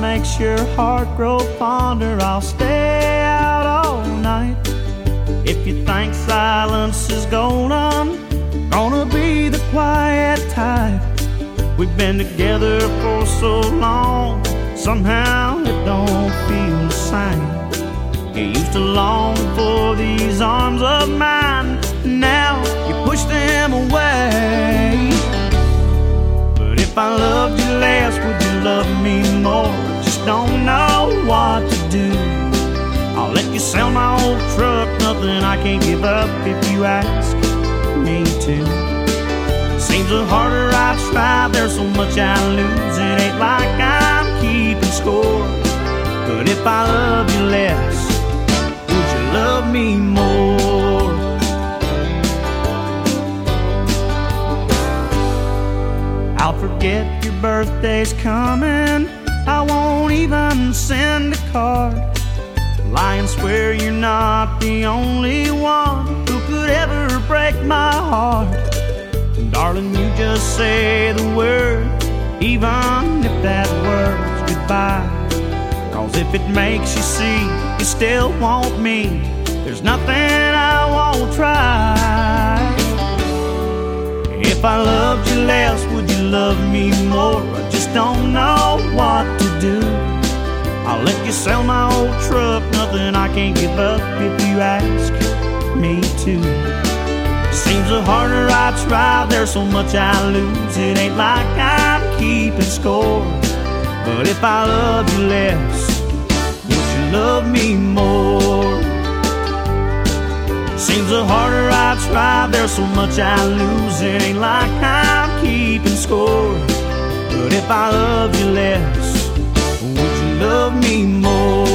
makes your heart grow fonder, I'll stay out all night. If you think silence is golden, gonna be the quiet type. We've been together for so long, somehow it don't feel the same. You used to long for these arms of mine, now you push them away. But if I loved you less, would you love me more? Just don't know what to do. I'll let you sell my old truck, nothing I can't give up if you ask me to. Seems the harder I try, there's so much I lose. It ain't like I'm keeping score. But if I love you less, would you love me more? I'll forget your birthday's coming, I won't even send a card. Lie and swear you're not the only one who could ever break my heart. Darling, you just say the word, even if that word's goodbye. Cause if it makes you see you still want me, there's nothing I won't try. If I loved you less, would you love me more? I just don't know what to do. I'll let you sell my old truck, nothing I can't give up if you ask me to. Seems the harder I try, there's so much I lose. It ain't like I'm keeping score. But if I love you less, would you love me more? Seems the harder I try, there's so much I lose. It ain't like I'm keeping score. But if I love you less, would you love me more?